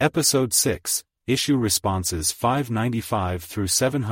Episode 6, Issue Responses 595 through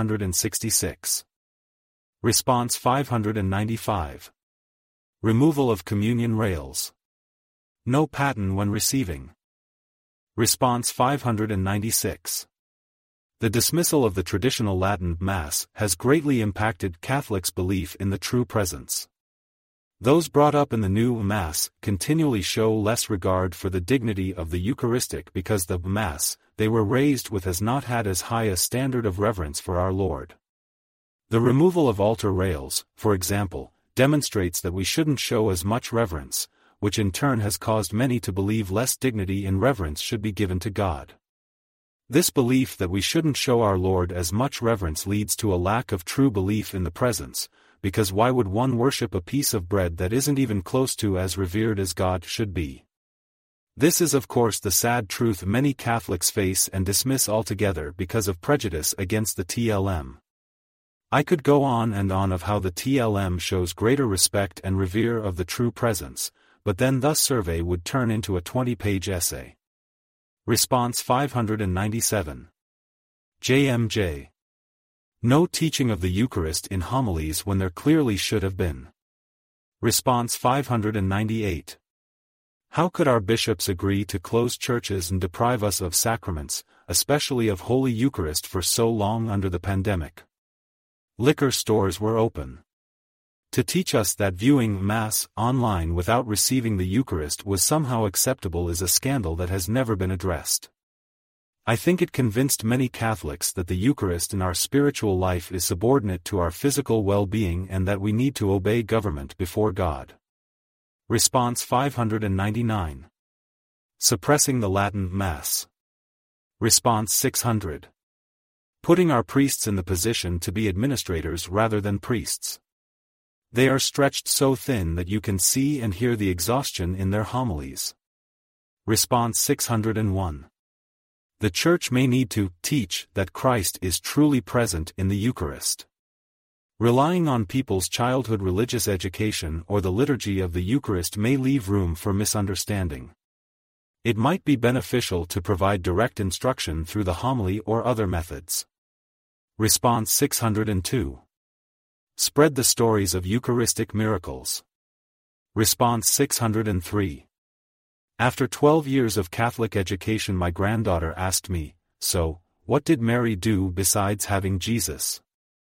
766. Response 595. Removal of communion rails. No paten when receiving. Response 596. The dismissal of the traditional Latin Mass has greatly impacted Catholics' belief in the true presence. Those brought up in the new Mass continually show less regard for the dignity of the Eucharistic because the Mass they were raised with has not had as high a standard of reverence for our Lord. The removal of altar rails, for example, demonstrates that we shouldn't show as much reverence, which in turn has caused many to believe less dignity and reverence should be given to God. This belief that we shouldn't show our Lord as much reverence leads to a lack of true belief in the presence, because why would one worship a piece of bread that isn't even close to as revered as God should be? This is of course the sad truth many Catholics face and dismiss altogether because of prejudice against the TLM. I could go on and on of how the TLM shows greater respect and revere of the true presence, but then thus survey would turn into a 20-page essay. Response 597. JMJ. No teaching of the Eucharist in homilies when there clearly should have been. Response 598. How could our bishops agree to close churches and deprive us of sacraments, especially of Holy Eucharist, for so long under the pandemic? Liquor stores were open. To teach us that viewing Mass online without receiving the Eucharist was somehow acceptable is a scandal that has never been addressed. I think it convinced many Catholics that the Eucharist in our spiritual life is subordinate to our physical well-being and that we need to obey government before God. Response 599. Suppressing the Latin Mass. Response 600. Putting our priests in the position to be administrators rather than priests. They are stretched so thin that you can see and hear the exhaustion in their homilies. Response 601. The Church may need to teach that Christ is truly present in the Eucharist. Relying on people's childhood religious education or the liturgy of the Eucharist may leave room for misunderstanding. It might be beneficial to provide direct instruction through the homily or other methods. Response 602. Spread the stories of Eucharistic miracles. Response 603. After 12 years of Catholic education, my granddaughter asked me, "So, what did Mary do besides having Jesus?"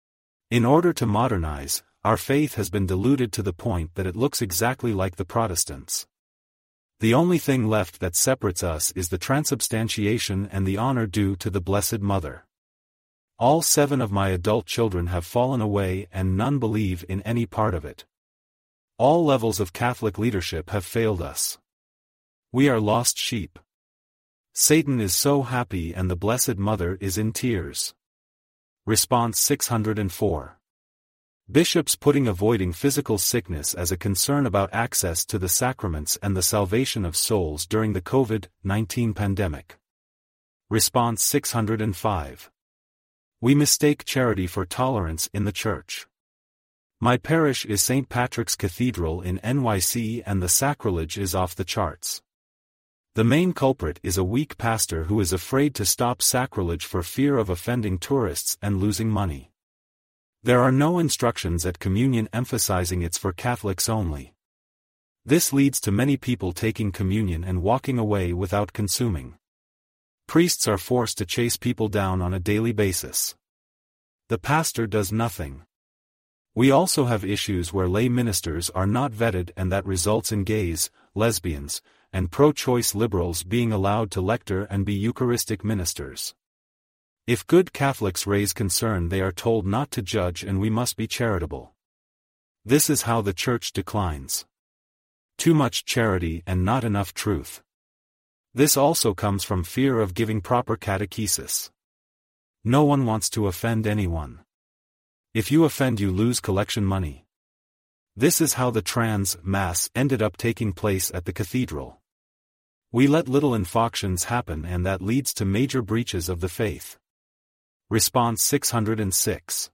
In order to modernize, our faith has been diluted to the point that it looks exactly like the Protestants. The only thing left that separates us is the transubstantiation and the honor due to the Blessed Mother. All 7 of my adult children have fallen away and none believe in any part of it. All levels of Catholic leadership have failed us. We are lost sheep. Satan is so happy and the Blessed Mother is in tears. Response 604. Bishops putting avoiding physical sickness as a concern about access to the sacraments and the salvation of souls during the COVID-19 pandemic. Response 605. We mistake charity for tolerance in the Church. My parish is St. Patrick's Cathedral in NYC and the sacrilege is off the charts. The main culprit is a weak pastor who is afraid to stop sacrilege for fear of offending tourists and losing money. There are no instructions at communion emphasizing it's for Catholics only. This leads to many people taking communion and walking away without consuming. Priests are forced to chase people down on a daily basis. The pastor does nothing. We also have issues where lay ministers are not vetted and that results in gays, lesbians, and pro-choice liberals being allowed to lecture and be Eucharistic ministers. If good Catholics raise concern, they are told not to judge and we must be charitable. This is how the Church declines. Too much charity and not enough truth. This also comes from fear of giving proper catechesis. No one wants to offend anyone. If you offend, you lose collection money. This is how the trans Mass ended up taking place at the cathedral. We let little infractions happen and that leads to major breaches of the faith. Response 606.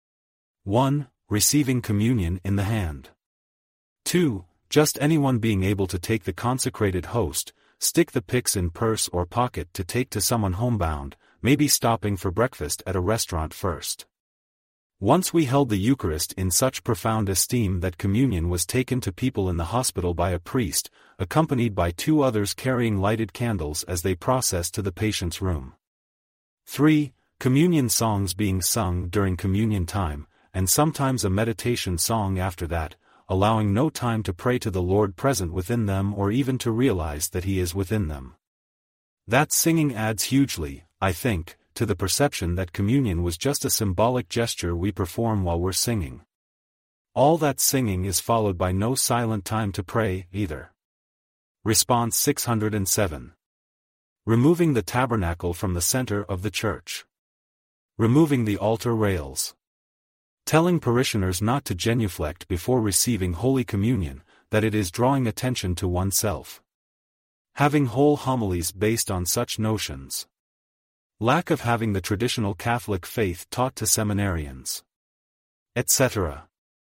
1. Receiving communion in the hand. 2. Just anyone being able to take the consecrated host, stick the pyx in purse or pocket to take to someone homebound, maybe stopping for breakfast at a restaurant first. Once we held the Eucharist in such profound esteem that communion was taken to people in the hospital by a priest, accompanied by 2 others carrying lighted candles as they processed to the patient's room. 3. Communion songs being sung during communion time, and sometimes a meditation song after that, allowing no time to pray to the Lord present within them or even to realize that He is within them. That singing adds hugely, I think, to the perception that communion was just a symbolic gesture we perform while we're singing. All that singing is followed by no silent time to pray, either. Response 607. Removing the tabernacle from the center of the church. Removing the altar rails. Telling parishioners not to genuflect before receiving Holy Communion, that it is drawing attention to oneself. Having whole homilies based on such notions. Lack of having the traditional Catholic faith taught to seminarians. Etc.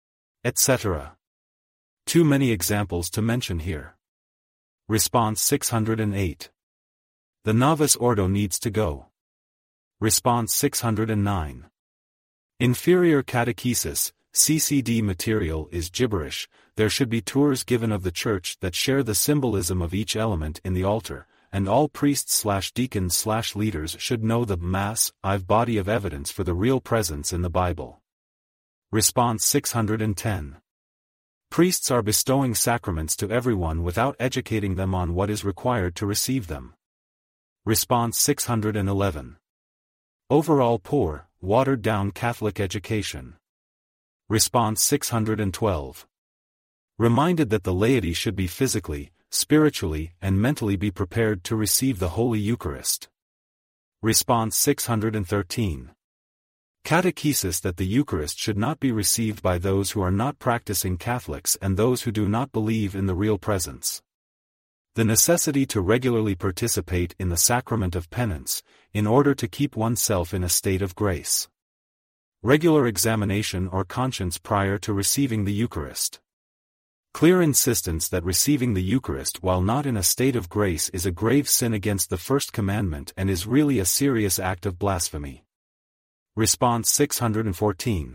Etc. Too many examples to mention here. Response 608. The novice ordo needs to go. Response 609. Inferior catechesis, CCD material is gibberish. There should be tours given of the church that share the symbolism of each element in the altar, and all priests/deacons/leaders should know the Mass, body of evidence for the real presence in the Bible. Response 610. Priests are bestowing sacraments to everyone without educating them on what is required to receive them. Response 611. Overall poor, watered-down Catholic education. Response 612. Reminded that the laity should be physically, spiritually, and mentally be prepared to receive the Holy Eucharist. Response 613. Catechesis that the Eucharist should not be received by those who are not practicing Catholics and those who do not believe in the real presence. The necessity to regularly participate in the sacrament of penance, in order to keep oneself in a state of grace. Regular examination or conscience prior to receiving the Eucharist. Clear insistence that receiving the Eucharist while not in a state of grace is a grave sin against the first commandment and is really a serious act of blasphemy. Response 614.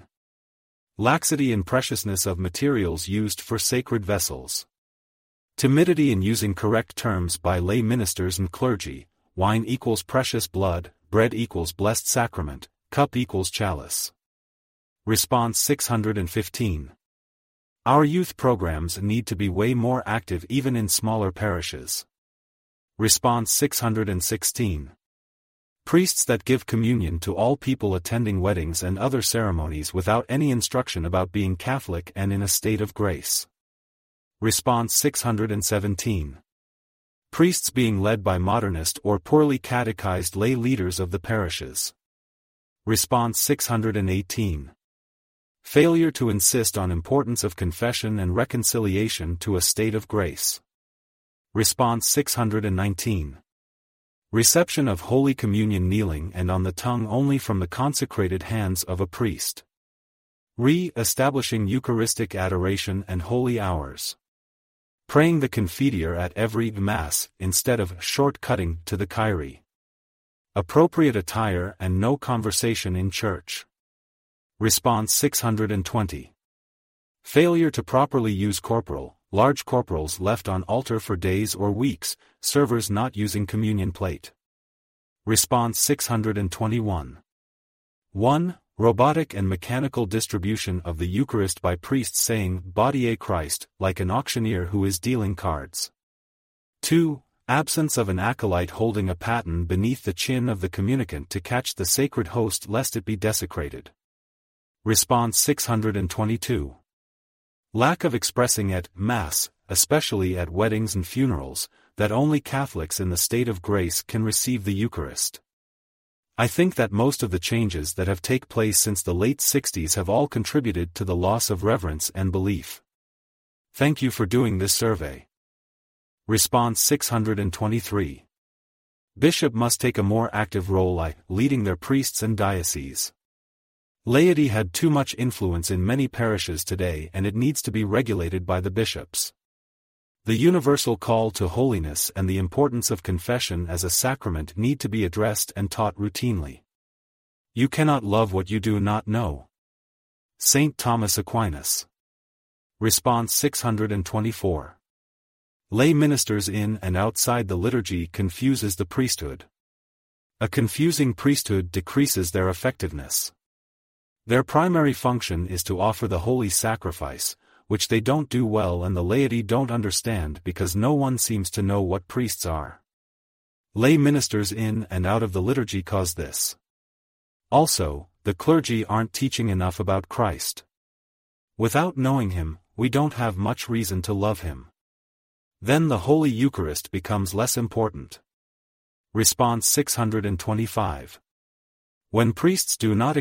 Laxity in preciousness of materials used for sacred vessels. Timidity in using correct terms by lay ministers and clergy. Wine equals precious blood, bread equals blessed sacrament, cup equals chalice. Response 615. Our youth programs need to be way more active even in smaller parishes. Response 616. Priests that give communion to all people attending weddings and other ceremonies without any instruction about being Catholic and in a state of grace. Response 617. Priests being led by modernist or poorly catechized lay leaders of the parishes. Response 618. Failure to insist on importance of confession and reconciliation to a state of grace. Response 619. Reception of Holy Communion kneeling and on the tongue only from the consecrated hands of a priest. Re-establishing Eucharistic adoration and holy hours. Praying the Confiteor at every Mass, instead of short-cutting to the Kyrie. Appropriate attire and no conversation in church. Response 620. Failure to properly use large corporals left on altar for days or weeks, servers not using communion plate. Response 621. 1. Robotic and mechanical distribution of the Eucharist by priests saying "Body Christ," like an auctioneer who is dealing cards. 2. Absence of an acolyte holding a paten beneath the chin of the communicant to catch the sacred host lest it be desecrated. Response 622. Lack of expressing at Mass, especially at weddings and funerals, that only Catholics in the state of grace can receive the Eucharist. I think that most of the changes that have taken place since the late 60s have all contributed to the loss of reverence and belief. Thank you for doing this survey. Response 623. Bishop must take a more active role leading their priests and dioceses. Laity had too much influence in many parishes today and it needs to be regulated by the bishops. The universal call to holiness and the importance of confession as a sacrament need to be addressed and taught routinely. You cannot love what you do not know. St. Thomas Aquinas. Response 624. Lay ministers in and outside the liturgy confuses the priesthood. A confusing priesthood decreases their effectiveness. Their primary function is to offer the holy sacrifice, which they don't do well and the laity don't understand because no one seems to know what priests are. Lay ministers in and out of the liturgy cause this. Also, the clergy aren't teaching enough about Christ. Without knowing him, we don't have much reason to love him. Then the Holy Eucharist becomes less important. Response 625. When priests do not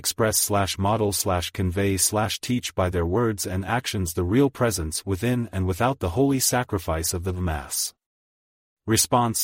express/model/convey/teach by their words and actions the real presence within and without the holy sacrifice of the Mass. Response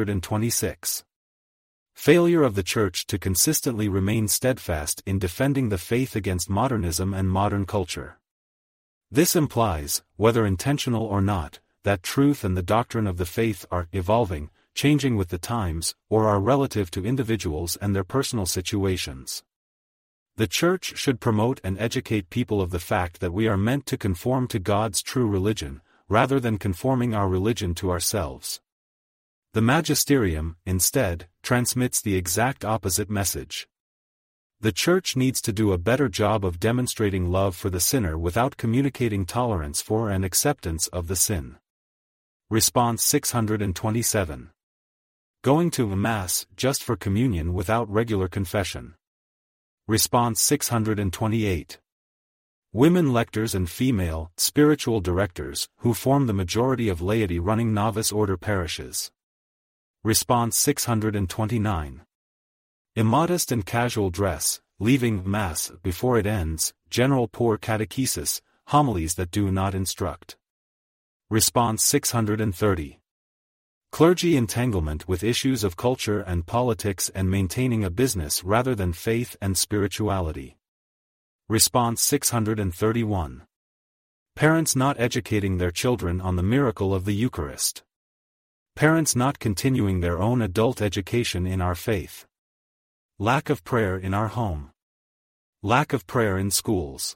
626. Failure of the Church to consistently remain steadfast in defending the faith against modernism and modern culture. This implies, whether intentional or not, that truth and the doctrine of the faith are evolving, changing with the times, or are relative to individuals and their personal situations. The Church should promote and educate people of the fact that we are meant to conform to God's true religion, rather than conforming our religion to ourselves. The Magisterium, instead, transmits the exact opposite message. The Church needs to do a better job of demonstrating love for the sinner without communicating tolerance for and acceptance of the sin. Response 627. Going to Mass just for communion without regular confession. Response 628. Women lectors and female, spiritual directors, who form the majority of laity running novice order parishes. Response 629. Immodest and casual dress, leaving Mass before it ends, general poor catechesis, homilies that do not instruct. Response 630. Clergy entanglement with issues of culture and politics and maintaining a business rather than faith and spirituality. Response 631. Parents not educating their children on the miracle of the Eucharist. Parents not continuing their own adult education in our faith. Lack of prayer in our home. Lack of prayer in schools.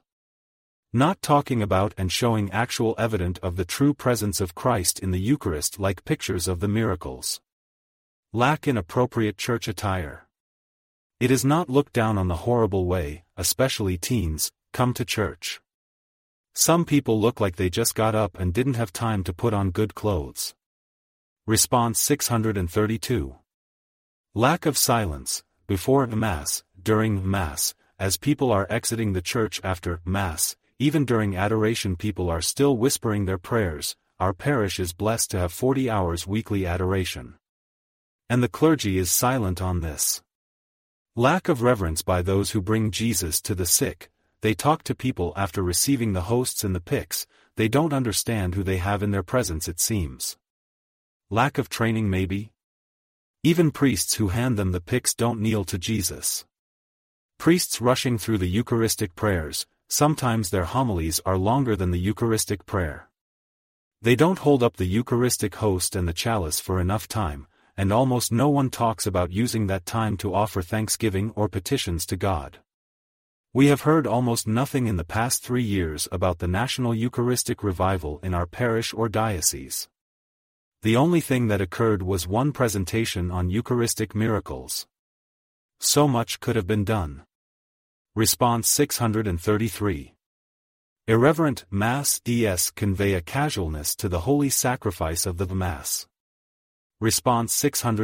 Not talking about and showing actual evidence of the true presence of Christ in the Eucharist like pictures of the miracles. Lack in appropriate church attire. It is not looked down on the horrible way, especially teens, come to church. Some people look like they just got up and didn't have time to put on good clothes. Response 632. Lack of silence, before Mass, during Mass, as people are exiting the church after Mass. Even during adoration people are still whispering their prayers. Our parish is blessed to have 40 hours weekly adoration. And the clergy is silent on this. Lack of reverence by those who bring Jesus to the sick. They talk to people after receiving the hosts and the pyx. They don't understand who they have in their presence, it seems. Lack of training maybe? Even priests who hand them the pyx don't kneel to Jesus. Priests rushing through the Eucharistic prayers. Sometimes their homilies are longer than the Eucharistic prayer. They don't hold up the Eucharistic host and the chalice for enough time, and almost no one talks about using that time to offer thanksgiving or petitions to God. We have heard almost nothing in the past 3 years about the National Eucharistic Revival in our parish or diocese. The only thing that occurred was one presentation on Eucharistic miracles. So much could have been done. Response 633. Irreverent Mass ds convey a casualness to the holy sacrifice of the Mass. Response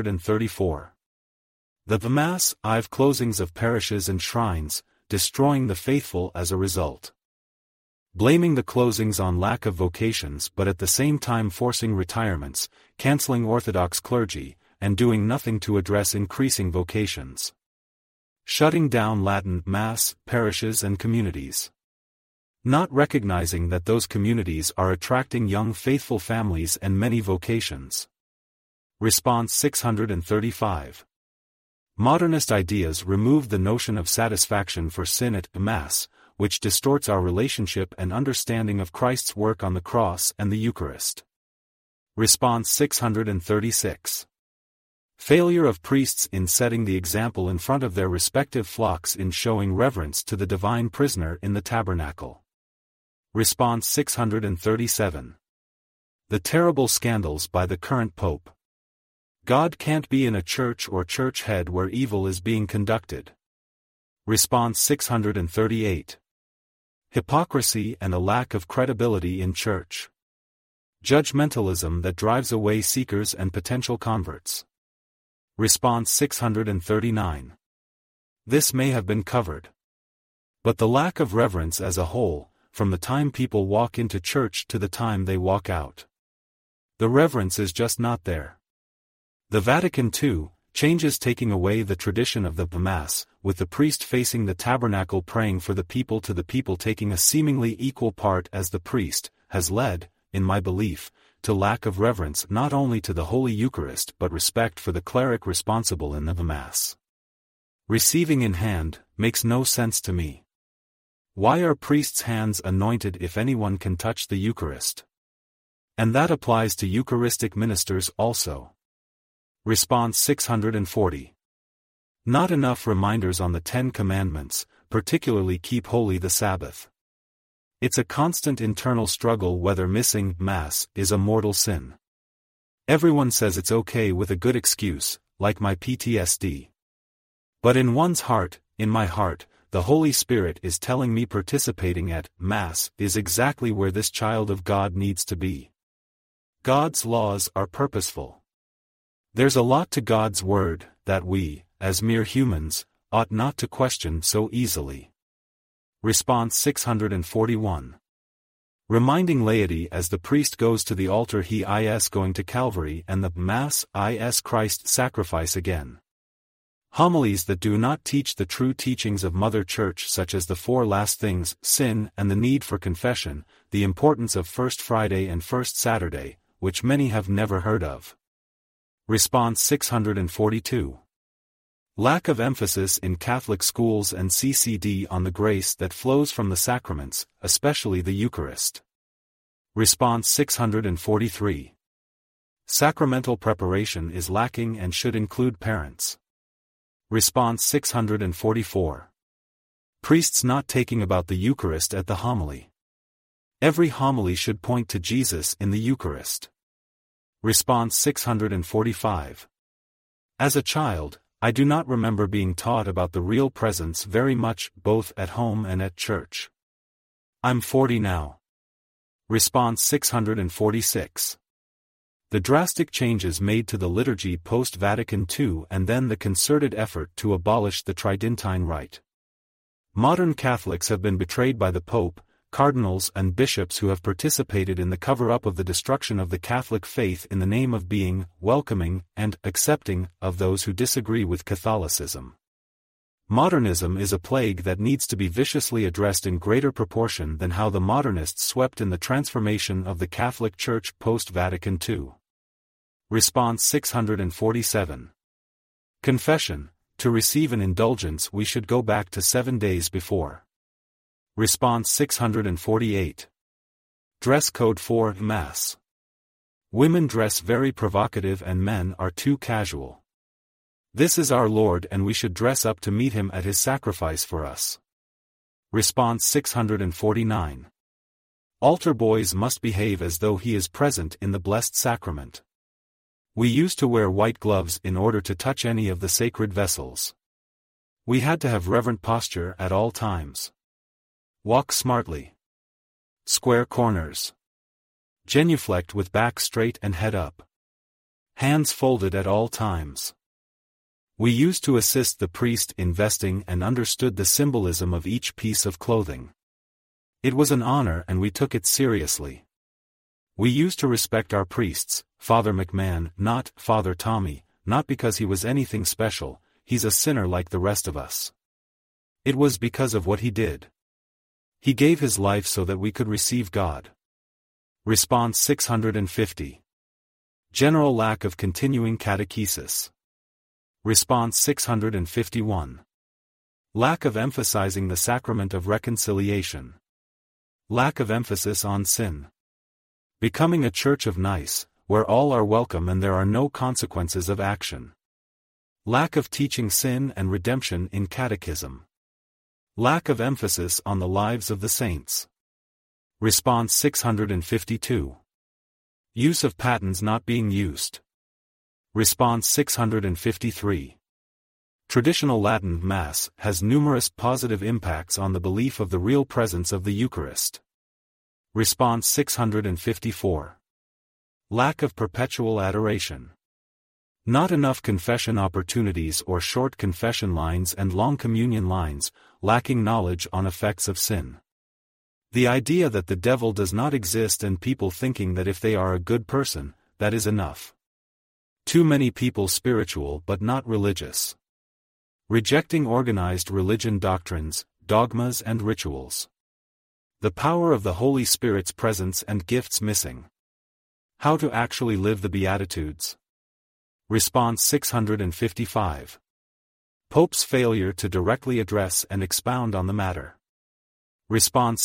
634. The Mass, I've closings of parishes and shrines, destroying the faithful as a result. Blaming the closings on lack of vocations but at the same time forcing retirements, cancelling Orthodox clergy, and doing nothing to address increasing vocations. Shutting down Latin Mass, parishes and communities. Not recognizing that those communities are attracting young faithful families and many vocations. Response 635. Modernist ideas removed the notion of satisfaction for sin at Mass, which distorts our relationship and understanding of Christ's work on the cross and the Eucharist. Response 636. Failure of priests in setting the example in front of their respective flocks in showing reverence to the divine prisoner in the tabernacle. Response 637. The terrible scandals by the current pope. God can't be in a church or church head where evil is being conducted. Response 638. Hypocrisy and a lack of credibility in church. Judgmentalism that drives away seekers and potential converts. Response 639. This may have been covered. But the lack of reverence as a whole, from the time people walk into church to the time they walk out. The reverence is just not there. The Vatican II changes taking away the tradition of the Mass, with the priest facing the tabernacle praying for the people to the people taking a seemingly equal part as the priest, has led, in my belief, to lack of reverence not only to the Holy Eucharist but respect for the cleric responsible in the Mass. Receiving in hand makes no sense to me. Why are priests' hands anointed if anyone can touch the Eucharist? And that applies to Eucharistic ministers also. Response 640. Not enough reminders on the 10 Commandments, particularly keep holy the Sabbath. It's a constant internal struggle whether missing Mass is a mortal sin. Everyone says it's okay with a good excuse, like my PTSD. But in one's heart, in my heart, the Holy Spirit is telling me participating at Mass is exactly where this child of God needs to be. God's laws are purposeful. There's a lot to God's word that we, as mere humans, ought not to question so easily. Response 641. Reminding laity as the priest goes to the altar he is going to Calvary and the Mass is Christ's sacrifice again. Homilies that do not teach the true teachings of Mother Church such as the 4 last things, sin and the need for confession, the importance of First Friday and First Saturday, which many have never heard of. Response 642. Lack of emphasis in Catholic schools and CCD on the grace that flows from the sacraments, especially the Eucharist. Response 643. Sacramental preparation is lacking and should include parents. Response 644. Priests not taking about the Eucharist at the homily. Every homily should point to Jesus in the Eucharist. Response 645. As a child, I do not remember being taught about the real presence very much, both at home and at church. I'm 40 now. Response 646. The drastic changes made to the liturgy post-Vatican II and then the concerted effort to abolish the Tridentine Rite. Modern Catholics have been betrayed by the Pope, cardinals and bishops who have participated in the cover-up of the destruction of the Catholic faith in the name of being welcoming and accepting of those who disagree with Catholicism. Modernism is a plague that needs to be viciously addressed in greater proportion than how the modernists swept in the transformation of the Catholic Church post-Vatican II. Response 647. Confession. To receive an indulgence we should go back to 7 days before. Response 648. Dress code for Mass. Women dress very provocative and men are too casual. This is our Lord and we should dress up to meet him at his sacrifice for us. Response 649. Altar boys must behave as though he is present in the Blessed Sacrament. We used to wear white gloves in order to touch any of the sacred vessels. We had to have reverent posture at all times. Walk smartly. Square corners. Genuflect with back straight and head up. Hands folded at all times. We used to assist the priest in vesting and understood the symbolism of each piece of clothing. It was an honor and we took it seriously. We used to respect our priests, Father McMahon, not Father Tommy, not because he was anything special, he's a sinner like the rest of us. It was because of what he did. He gave his life so that we could receive God. Response 650. General lack of continuing catechesis. Response 651. Lack of emphasizing the sacrament of reconciliation. Lack of emphasis on sin. Becoming a church of nice, where all are welcome and there are no consequences of action. Lack of teaching sin and redemption in catechism. Lack of emphasis on the lives of the saints. Response 652. Use of patens not being used. Response 653. Traditional Latin Mass has numerous positive impacts on the belief of the real presence of the Eucharist. Response 654. Lack of perpetual adoration. Not enough confession opportunities or short confession lines and long communion lines, lacking knowledge on effects of sin. The idea that the devil does not exist and people thinking that if they are a good person, that is enough. Too many people spiritual but not religious. Rejecting organized religion doctrines, dogmas and rituals. The power of the Holy Spirit's presence and gifts missing. How to actually live the Beatitudes. Response 655. Pope's failure to directly address and expound on the matter. Response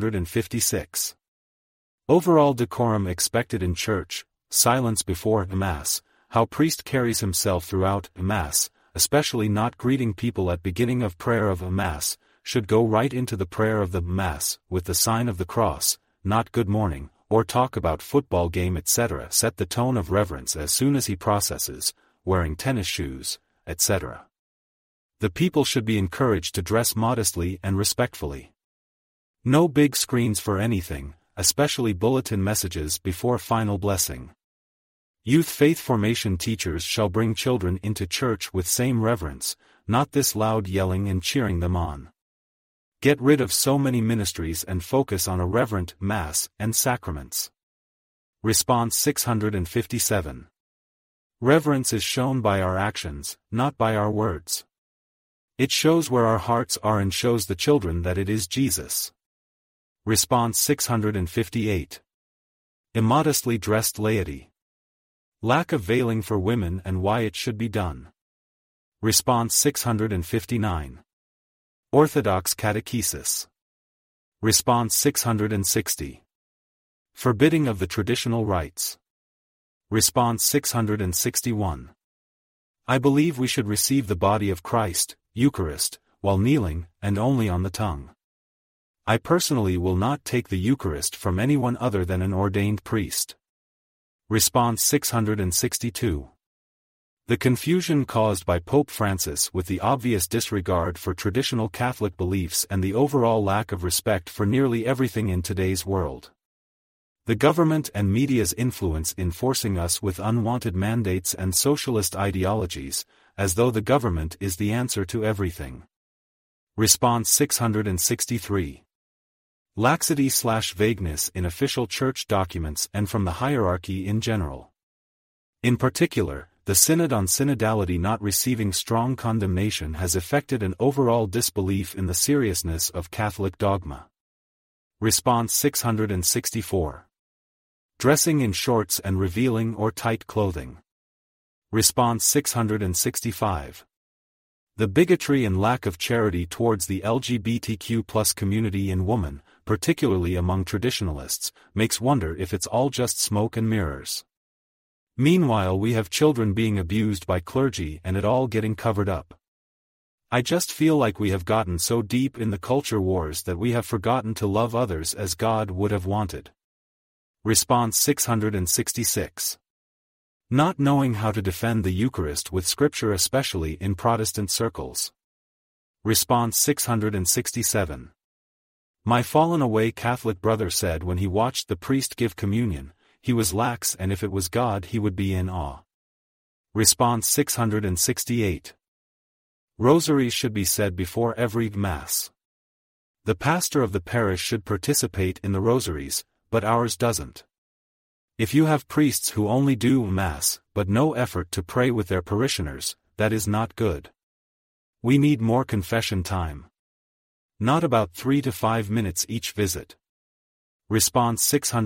656. Overall decorum expected in church, silence before Mass, how priest carries himself throughout Mass, especially not greeting people at beginning of prayer of a Mass, should go right into the prayer of the Mass, with the sign of the cross, not good morning, or talk about football game etc. Set the tone of reverence as soon as he processes, wearing tennis shoes, etc. The people should be encouraged to dress modestly and respectfully. No big screens for anything, especially bulletin messages before final blessing. Youth faith formation teachers shall bring children into church with same reverence, not this loud yelling and cheering them on. Get rid of so many ministries and focus on a reverent Mass and sacraments. Response 657. Reverence is shown by our actions, not by our words. It shows where our hearts are and shows the children that it is Jesus. Response 658. Immodestly dressed laity. Lack of veiling for women and why it should be done. Response 659. Orthodox catechesis. Response 660. Forbidding of the traditional rites. Response 661. I believe we should receive the body of Christ, Eucharist, while kneeling, and only on the tongue. I personally will not take the Eucharist from anyone other than an ordained priest. Response 662. The confusion caused by Pope Francis with the obvious disregard for traditional Catholic beliefs and the overall lack of respect for nearly everything in today's world. The government and media's influence in forcing us with unwanted mandates and socialist ideologies, as though the government is the answer to everything. Response 663. Laxity/vagueness in official church documents and from the hierarchy in general. In particular, the Synod on Synodality not receiving strong condemnation has affected an overall disbelief in the seriousness of Catholic dogma. Response 664. Dressing in shorts and revealing or tight clothing. Response 665. The bigotry and lack of charity towards the LGBTQ+ community in woman, particularly among traditionalists, makes wonder if it's all just smoke and mirrors. Meanwhile we have children being abused by clergy and it all getting covered up. I just feel like we have gotten so deep in the culture wars that we have forgotten to love others as God would have wanted. Response 666. Not knowing how to defend the Eucharist with Scripture especially in Protestant circles. Response 667. My fallen-away Catholic brother said when he watched the priest give communion, he was lax and if it was God he would be in awe. Response 668. Rosaries should be said before every Mass. The pastor of the parish should participate in the rosaries, but ours doesn't. If you have priests who only do Mass, but no effort to pray with their parishioners, that is not good. We need more confession time. Not about 3 to 5 minutes each visit. Response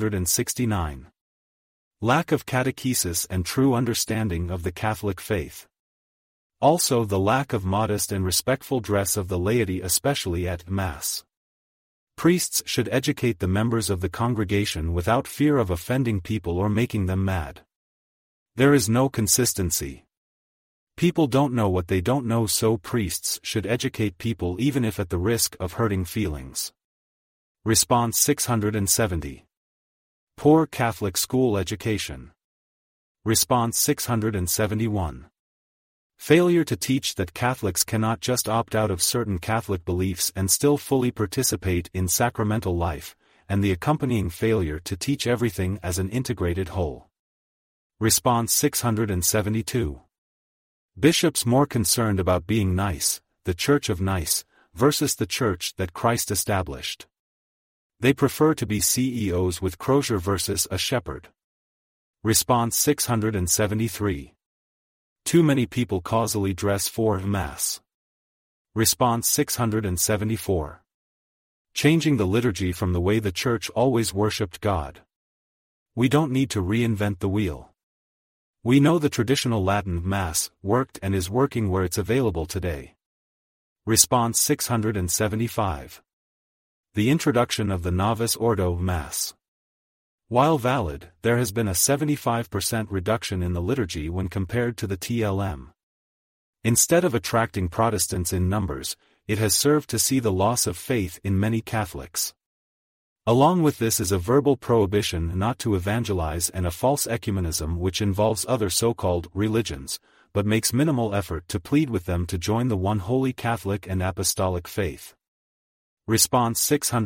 669. Lack of catechesis and true understanding of the Catholic faith. Also the lack of modest and respectful dress of the laity especially at Mass. Priests should educate the members of the congregation without fear of offending people or making them mad. There is no consistency. People don't know what they don't know, so priests should educate people even if at the risk of hurting feelings. Response 670. Poor Catholic school education. Response 671. Failure to teach that Catholics cannot just opt out of certain Catholic beliefs and still fully participate in sacramental life, and the accompanying failure to teach everything as an integrated whole. Response 672. Bishops more concerned about being nice, the Church of Nice, versus the Church that Christ established. They prefer to be CEOs with Crozier versus a shepherd. Response 673. Too many people causally dress for Mass. Response 674. Changing the liturgy from the way the Church always worshipped God. We don't need to reinvent the wheel. We know the traditional Latin Mass worked and is working where it's available today. Response 675. The introduction of the Novus Ordo Mass. While valid, there has been a 75% reduction in the liturgy when compared to the TLM. Instead of attracting Protestants in numbers, it has served to see the loss of faith in many Catholics. Along with this is a verbal prohibition not to evangelize and a false ecumenism which involves other so-called religions, but makes minimal effort to plead with them to join the one holy Catholic and Apostolic faith. Response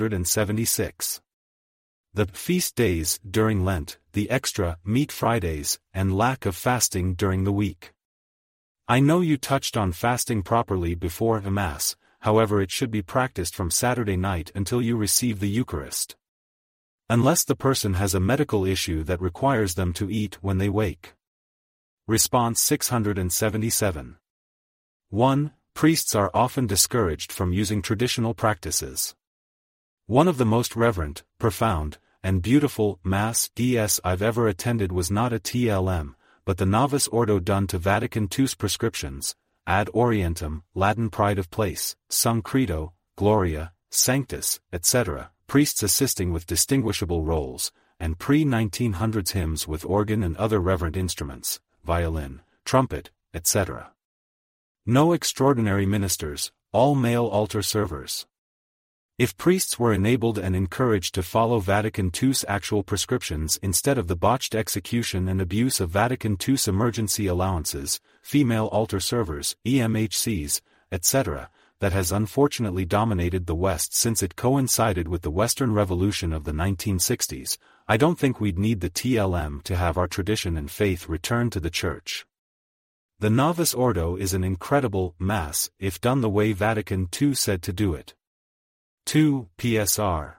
676. The feast days during Lent, the extra meat Fridays, and lack of fasting during the week. I know you touched on fasting properly before a Mass, however it should be practiced from Saturday night until you receive the Eucharist. Unless the person has a medical issue that requires them to eat when they wake. Response 677. 1. Priests are often discouraged from using traditional practices. One of the most reverent, profound, and beautiful Mass I've ever attended was not a TLM, but the Novus Ordo done to Vatican II's prescriptions, Ad Orientem, Latin Pride of Place, Sung Credo, Gloria, Sanctus, etc., priests assisting with distinguishable roles, and pre-1900s hymns with organ and other reverent instruments, violin, trumpet, etc. No extraordinary ministers, all male altar servers. If priests were enabled and encouraged to follow Vatican II's actual prescriptions instead of the botched execution and abuse of Vatican II's emergency allowances, female altar servers, EMHCs, etc., that has unfortunately dominated the West since it coincided with the Western Revolution of the 1960s, I don't think we'd need the TLM to have our tradition and faith return to the Church. The Novus Ordo is an incredible Mass if done the way Vatican II said to do it. 2. PSR.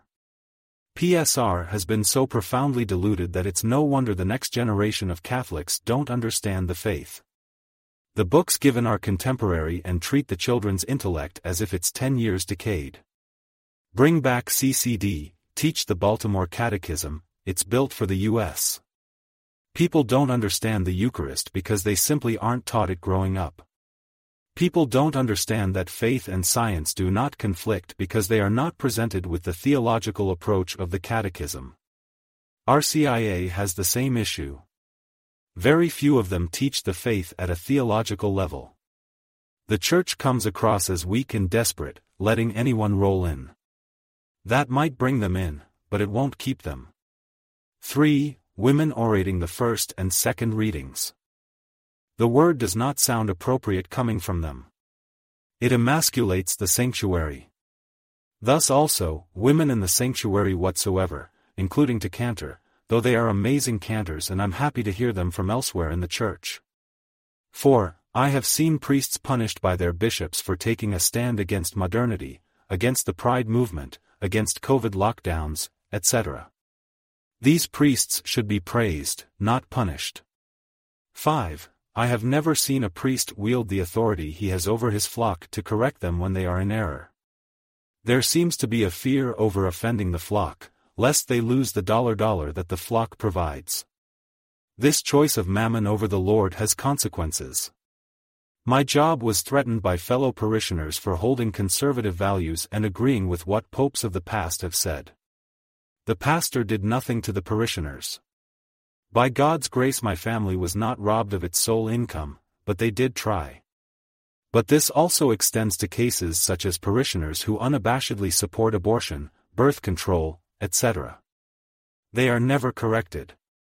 PSR has been so profoundly diluted that it's no wonder the next generation of Catholics don't understand the faith. The books given are contemporary and treat the children's intellect as if it's 10 years decayed. Bring back CCD, teach the Baltimore Catechism, it's built for the U.S. People don't understand the Eucharist because they simply aren't taught it growing up. People don't understand that faith and science do not conflict because they are not presented with the theological approach of the Catechism. RCIA has the same issue. Very few of them teach the faith at a theological level. The Church comes across as weak and desperate, letting anyone roll in. That might bring them in, but it won't keep them. 3. Women orating the first and second readings. The word does not sound appropriate coming from them. It emasculates the sanctuary. Thus also, women in the sanctuary whatsoever, including to cantor, though they are amazing cantors and I'm happy to hear them from elsewhere in the Church. 4. I have seen priests punished by their bishops for taking a stand against modernity, against the Pride movement, against COVID lockdowns, etc. These priests should be praised, not punished. 5. I have never seen a priest wield the authority he has over his flock to correct them when they are in error. There seems to be a fear over offending the flock, lest they lose the dollar that the flock provides. This choice of mammon over the Lord has consequences. My job was threatened by fellow parishioners for holding conservative values and agreeing with what popes of the past have said. The pastor did nothing to the parishioners. By God's grace my family was not robbed of its sole income, but they did try. But this also extends to cases such as parishioners who unabashedly support abortion, birth control, etc. They are never corrected.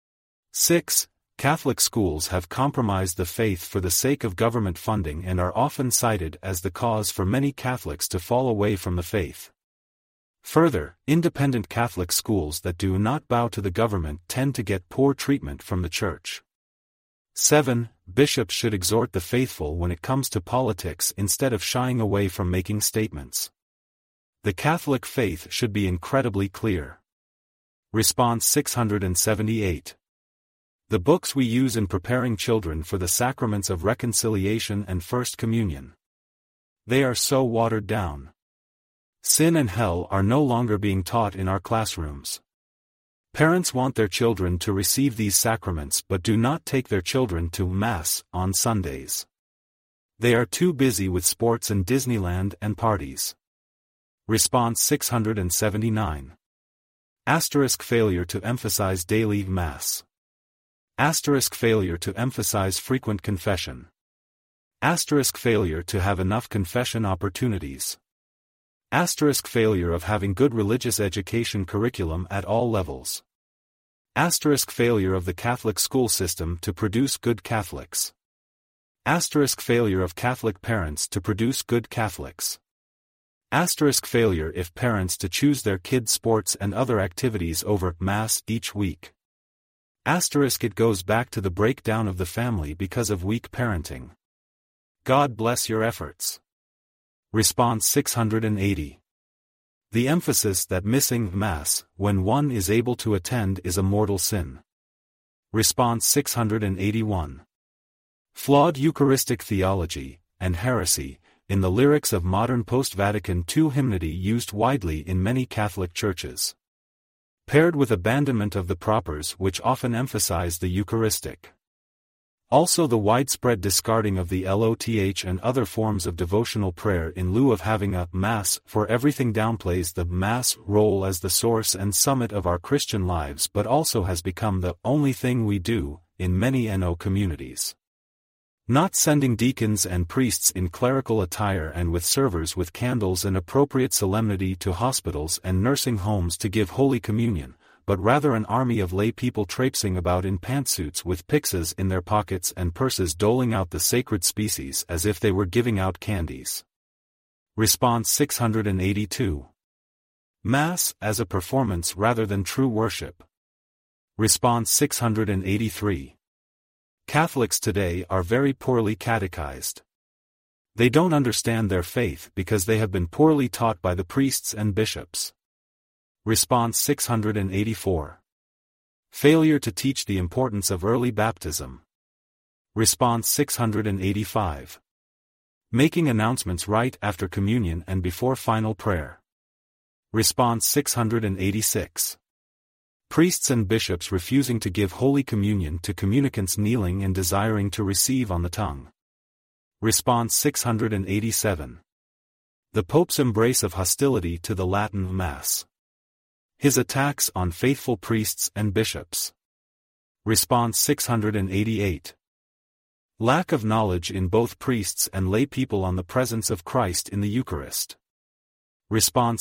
6. Catholic schools have compromised the faith for the sake of government funding and are often cited as the cause for many Catholics to fall away from the faith. Further, independent Catholic schools that do not bow to the government tend to get poor treatment from the Church. 7. Bishops should exhort the faithful when it comes to politics instead of shying away from making statements. The Catholic faith should be incredibly clear. Response 678. The books we use in preparing children for the sacraments of reconciliation and First Communion. They are so watered down. Sin and hell are no longer being taught in our classrooms. Parents want their children to receive these sacraments but do not take their children to Mass on Sundays. They are too busy with sports and Disneyland and parties. Response 679. Asterisk failure to emphasize daily Mass. Asterisk failure to emphasize frequent confession. Asterisk failure to have enough confession opportunities. Asterisk failure of having good religious education curriculum at all levels. Asterisk failure of the Catholic school system to produce good Catholics. Asterisk failure of Catholic parents to produce good Catholics. Asterisk failure if parents to choose their kids' sports and other activities over Mass each week. Asterisk it goes back to the breakdown of the family because of weak parenting. God bless your efforts. Response 680. The emphasis that missing Mass, when one is able to attend, is a mortal sin. Response 681. Flawed Eucharistic theology, and heresy, in the lyrics of modern post-Vatican II hymnody used widely in many Catholic churches. Paired with abandonment of the propers which often emphasize the Eucharistic. Also the widespread discarding of the LOTH and other forms of devotional prayer in lieu of having a Mass for everything downplays the Mass role as the source and summit of our Christian lives but also has become the only thing we do in many NO communities. Not sending deacons and priests in clerical attire and with servers with candles and appropriate solemnity to hospitals and nursing homes to give Holy Communion, but rather an army of lay people traipsing about in pantsuits with pyxes in their pockets and purses doling out the sacred species as if they were giving out candies. Response 682. Mass as a performance rather than true worship. Response 683. Catholics today are very poorly catechized. They don't understand their faith because they have been poorly taught by the priests and bishops. Response 684. Failure to teach the importance of early baptism. Response 685. Making announcements right after communion and before final prayer. Response 686. Priests and bishops refusing to give Holy Communion to communicants kneeling and desiring to receive on the tongue. Response 687. The Pope's embrace of hostility to the Latin Mass. His attacks on faithful priests and bishops. Response 688. Lack of knowledge in both priests and lay people on the presence of Christ in the Eucharist. Response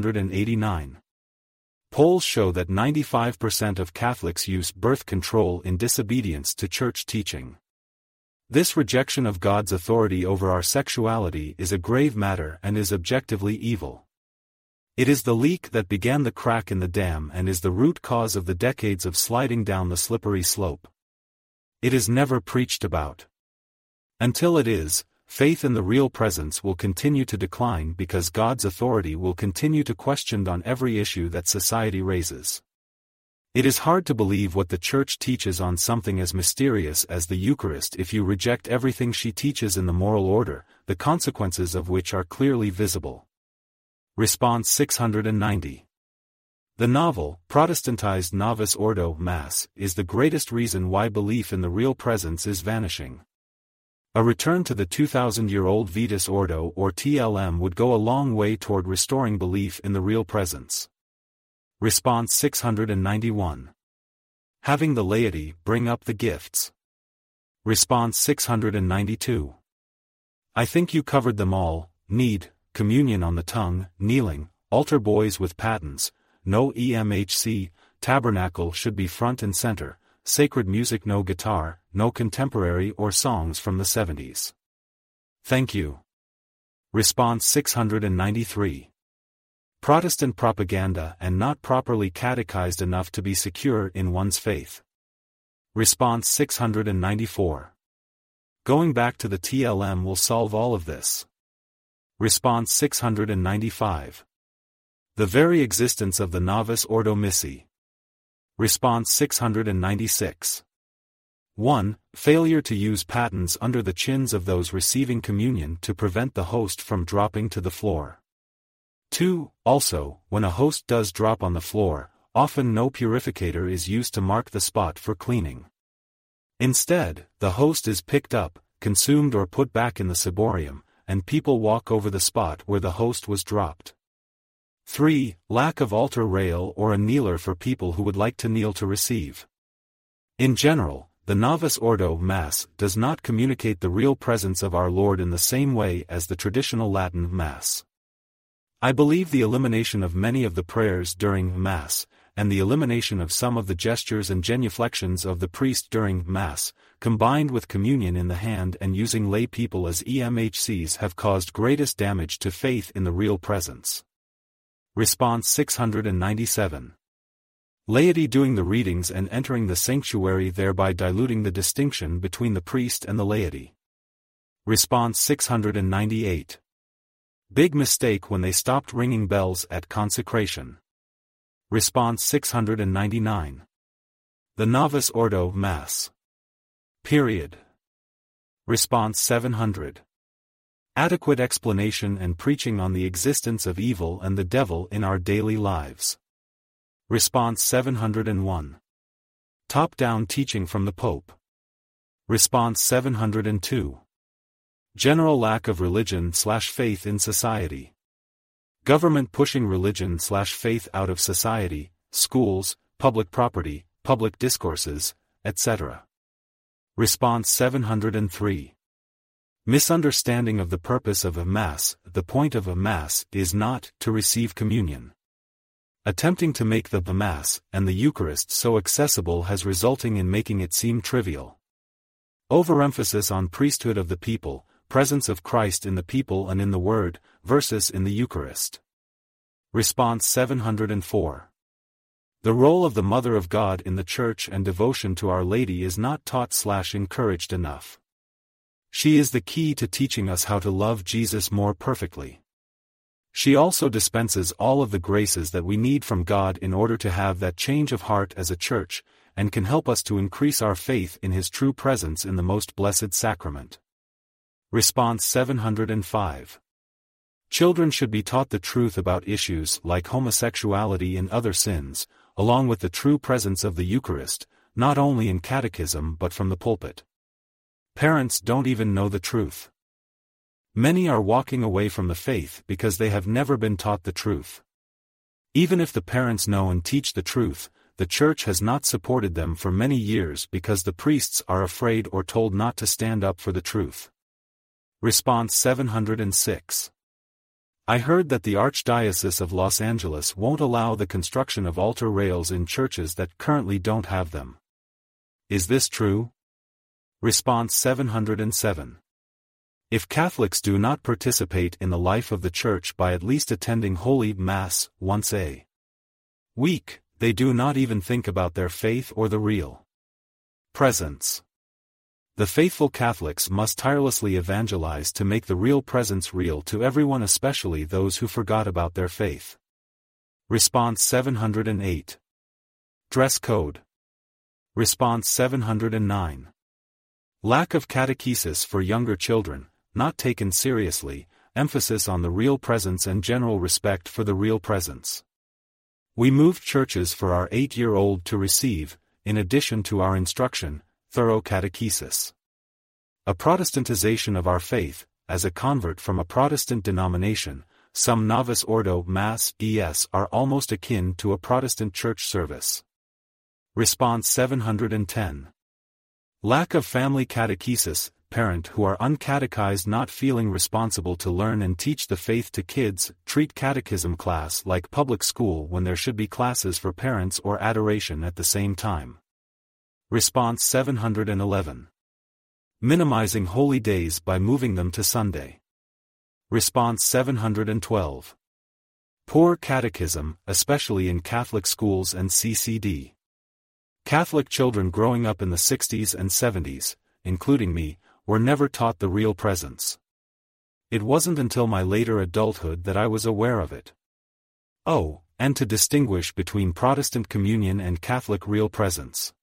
689. Polls show that 95% of Catholics use birth control in disobedience to church teaching. This rejection of God's authority over our sexuality is a grave matter and is objectively evil. It is the leak that began the crack in the dam and is the root cause of the decades of sliding down the slippery slope. It is never preached about. Until it is, faith in the real presence will continue to decline because God's authority will continue to questioned on every issue that society raises. It is hard to believe what the Church teaches on something as mysterious as the Eucharist if you reject everything she teaches in the moral order, the consequences of which are clearly visible. Response 690. The novel, Protestantized Novus Ordo Mass, is the greatest reason why belief in the real presence is vanishing. A return to the 2000-year-old Vetus Ordo or TLM would go a long way toward restoring belief in the real presence. Response 691. Having the laity bring up the gifts. Response 692. I think you covered them all: need, communion on the tongue, kneeling, altar boys with patens, no EMHC, tabernacle should be front and center, sacred music, no guitar, no contemporary or songs from the 70s. Thank you. Response 693. Protestant propaganda and not properly catechized enough to be secure in one's faith. Response 694. Going back to the TLM will solve all of this. Response 695. The very existence of the Novus Ordo Missae. Response 696. 1. Failure to use patens under the chins of those receiving communion to prevent the host from dropping to the floor. 2. Also, when a host does drop on the floor, often no purificator is used to mark the spot for cleaning. Instead, the host is picked up, consumed or put back in the ciborium, and people walk over the spot where the host was dropped. 3. Lack of altar rail or a kneeler for people who would like to kneel to receive. In general, the Novus Ordo Mass does not communicate the real presence of our Lord in the same way as the traditional Latin Mass. I believe the elimination of many of the prayers during Mass, and the elimination of some of the gestures and genuflections of the priest during Mass, combined with communion in the hand and using lay people as EMHCs, have caused greatest damage to faith in the real presence. Response 697. Laity doing the readings and entering the sanctuary, thereby diluting the distinction between the priest and the laity. Response 698. Big mistake when they stopped ringing bells at consecration. Response 699. The Novus Ordo Mass. Period. Response 700. Adequate explanation and preaching on the existence of evil and the devil in our daily lives. Response 701. Top-down teaching from the Pope. Response 702. General lack of religion/faith in society. Government pushing religion/faith out of society, schools, public property, public discourses, etc. Response 703. Misunderstanding of the purpose of a Mass. The point of a Mass is not to receive communion. Attempting to make the Mass and the Eucharist so accessible has resulting in making it seem trivial. Overemphasis on priesthood of the people, presence of Christ in the people and in the Word, versus in the Eucharist. Response 704. The role of the Mother of God in the Church and devotion to Our Lady is not taught/encouraged enough. She is the key to teaching us how to love Jesus more perfectly. She also dispenses all of the graces that we need from God in order to have that change of heart as a church, and can help us to increase our faith in His true presence in the most blessed sacrament. Response 705. Children should be taught the truth about issues like homosexuality and other sins, along with the true presence of the Eucharist, not only in catechism but from the pulpit. Parents don't even know the truth. Many are walking away from the faith because they have never been taught the truth. Even if the parents know and teach the truth, the Church has not supported them for many years because the priests are afraid or told not to stand up for the truth. Response 706. I heard that the Archdiocese of Los Angeles won't allow the construction of altar rails in churches that currently don't have them. Is this true? Response 707. If Catholics do not participate in the life of the Church by at least attending Holy Mass once a week, they do not even think about their faith or the real presence. The faithful Catholics must tirelessly evangelize to make the real presence real to everyone, especially those who forgot about their faith. Response 708. Dress code. Response 709. Lack of catechesis for younger children, not taken seriously, emphasis on the real presence and general respect for the real presence. We moved churches for our 8-year-old to receive, in addition to our instruction, thorough catechesis. A Protestantization of our faith. As a convert from a Protestant denomination, some Novus Ordo Mass ES are almost akin to a Protestant church service. Response 710. Lack of family catechesis. Parent who are uncatechized not feeling responsible to learn and teach the faith to kids, treat catechism class like public school when there should be classes for parents or adoration at the same time. Response 711. Minimizing holy days by moving them to Sunday. Response 712. Poor catechism, especially in Catholic schools and CCD. Catholic children growing up in the 60s and 70s, including me, were never taught the real presence. It wasn't until my later adulthood that I was aware of it. Oh, and to distinguish between Protestant communion and Catholic real presence.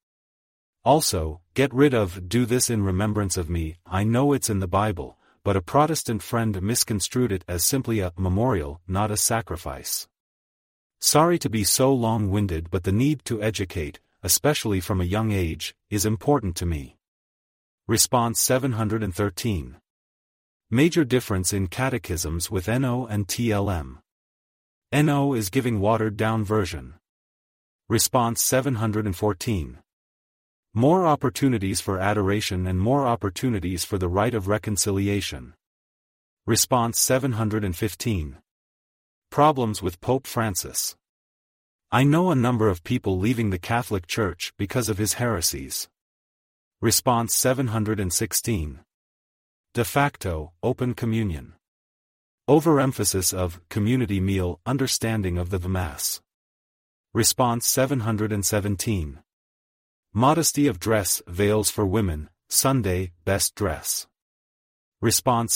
Also, get rid of "do this in remembrance of me." I know it's in the Bible, but a Protestant friend misconstrued it as simply a memorial, not a sacrifice. Sorry to be so long-winded, but the need to educate, especially from a young age, is important to me. Response 713. Major difference in catechisms with NO and TLM. NO is giving watered-down version. Response 714. More opportunities for adoration and more opportunities for the rite of reconciliation. Response 715. Problems with Pope Francis. I know a number of people leaving the Catholic Church because of his heresies. Response 716. De facto, open communion. Overemphasis of community meal, understanding of the Mass. Response 717. Modesty of dress, veils for women, Sunday, best dress. Response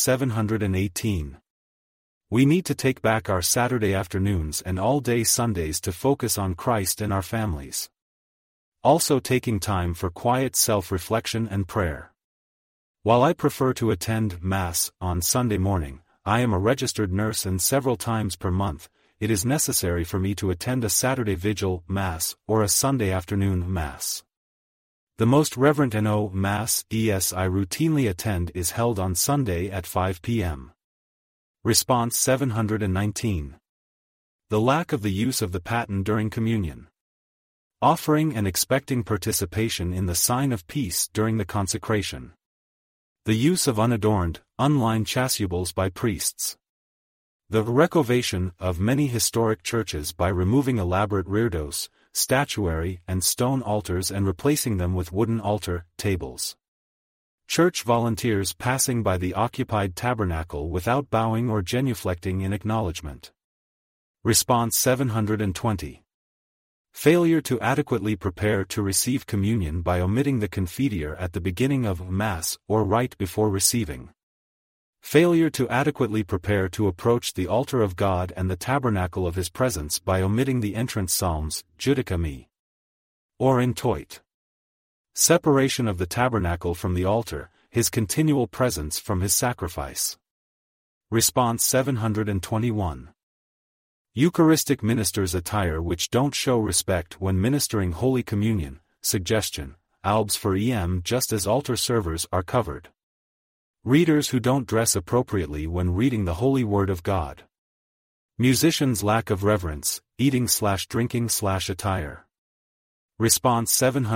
718. We need to take back our Saturday afternoons and all-day Sundays to focus on Christ and our families. Also taking time for quiet self-reflection and prayer. While I prefer to attend Mass on Sunday morning, I am a registered nurse and several times per month, it is necessary for me to attend a Saturday Vigil Mass or a Sunday afternoon Mass. The most reverent NO Mass ES I routinely attend is held on Sunday at 5 p.m. Response 719. The lack of the use of the paten during communion. Offering and expecting participation in the sign of peace during the consecration. The use of unadorned, unlined chasubles by priests. The renovation of many historic churches by removing elaborate reredos, statuary and stone altars and replacing them with wooden altar tables. Church volunteers passing by the occupied tabernacle without bowing or genuflecting in acknowledgement. Response 720. Failure to adequately prepare to receive communion by omitting the confiteor at the beginning of Mass or right before receiving. Failure to adequately prepare to approach the altar of God and the tabernacle of His presence by omitting the entrance psalms, Judica me. Or intoit. Separation of the tabernacle from the altar, His continual presence from His sacrifice. Response 721. Eucharistic ministers' attire which don't show respect when ministering Holy Communion. Suggestion: albs for EM just as altar servers are covered. Readers who don't dress appropriately when reading the Holy Word of God. Musicians' lack of reverence, eating/drinking/attire. Response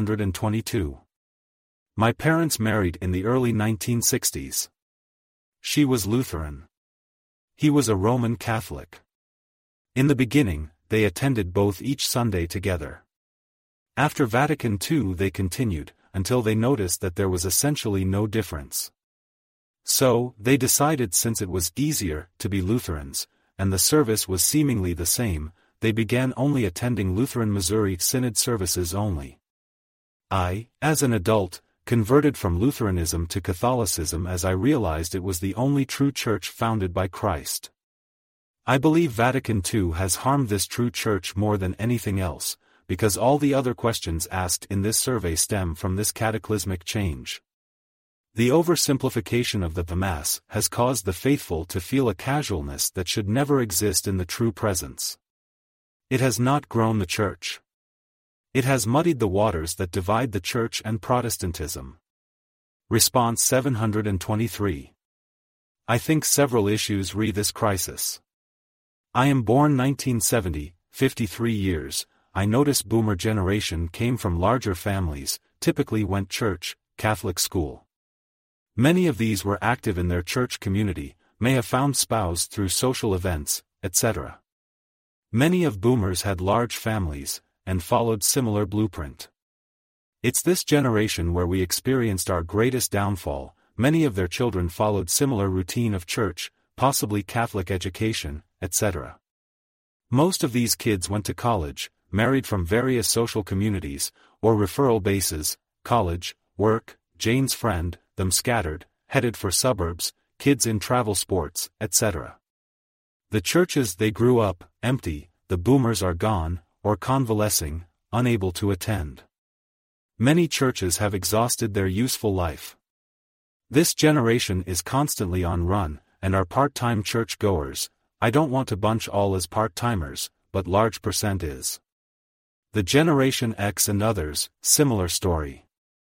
722. My parents married in the early 1960s. She was Lutheran. He was a Roman Catholic. In the beginning, they attended both each Sunday together. After Vatican II they continued, until they noticed that there was essentially no difference. So, they decided since it was easier to be Lutherans, and the service was seemingly the same, they began only attending Lutheran Missouri Synod services only. I, as an adult, converted from Lutheranism to Catholicism as I realized it was the only true church founded by Christ. I believe Vatican II has harmed this true church more than anything else, because all the other questions asked in this survey stem from this cataclysmic change. The oversimplification of the Mass has caused the faithful to feel a casualness that should never exist in the true presence. It has not grown the church. It has muddied the waters that divide the church and Protestantism. Response 723. I think several issues re this crisis. I am born 1970, 53 years. I notice boomer generation came from larger families, typically went church, Catholic school. Many of these were active in their church community, may have found spouse through social events, etc. Many of boomers had large families, and followed similar blueprint. It's this generation where we experienced our greatest downfall. Many of their children followed similar routine of church, possibly Catholic education, etc. Most of these kids went to college, married from various social communities, or referral bases, college, work, Jane's friend, them scattered, headed for suburbs, kids in travel sports, etc. The churches they grew up, empty, the boomers are gone, or convalescing, unable to attend. Many churches have exhausted their useful life. This generation is constantly on run, and are part-time church goers. I don't want to bunch all as part-timers, but large percent is. The Generation X and others, similar story.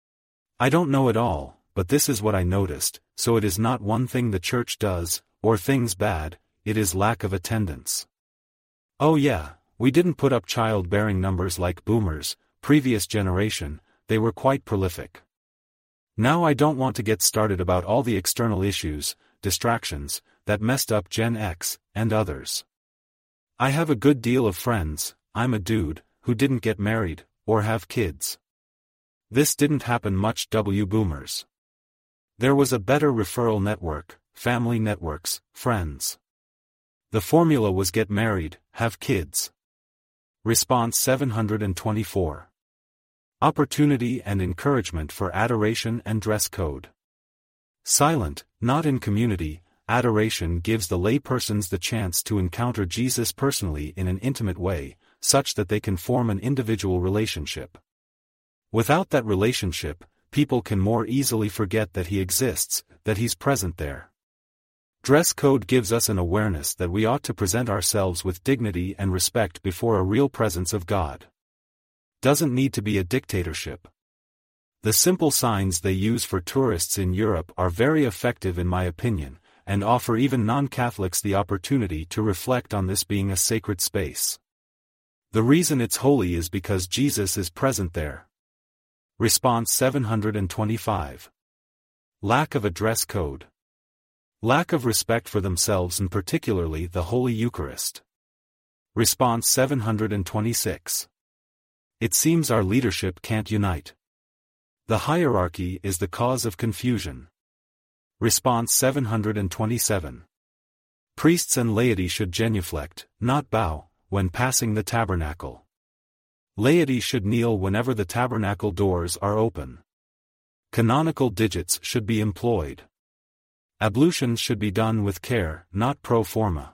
I don't know it all, but this is what I noticed, so it is not one thing the church does, or things bad, it is lack of attendance. Oh yeah, we didn't put up child-bearing numbers like boomers, previous generation, they were quite prolific. Now I don't want to get started about all the external issues, distractions, that messed up Gen X, and others. I have a good deal of friends, I'm a dude, who didn't get married, or have kids. This didn't happen much boomers. There was a better referral network, family networks, friends. The formula was get married, have kids. Response 724. Opportunity and encouragement for adoration and dress code. Silent, not in community, adoration gives the laypersons the chance to encounter Jesus personally in an intimate way, such that they can form an individual relationship. Without that relationship, people can more easily forget that he exists, that he's present there. Dress code gives us an awareness that we ought to present ourselves with dignity and respect before a real presence of God. Doesn't need to be a dictatorship. The simple signs they use for tourists in Europe are very effective in my opinion, and offer even non-Catholics the opportunity to reflect on this being a sacred space. The reason it's holy is because Jesus is present there. Response 725. Lack of a dress code. Lack of respect for themselves and particularly the Holy Eucharist. Response 726. It seems our leadership can't unite. The hierarchy is the cause of confusion. Response 727. Priests and laity should genuflect, not bow, when passing the tabernacle. Laity should kneel whenever the tabernacle doors are open. Canonical digits should be employed. Ablutions should be done with care, not pro forma.